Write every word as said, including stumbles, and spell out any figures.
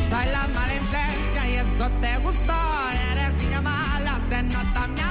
Soy la mala influencia y eso te gustó. Eres niña mala, se nota mi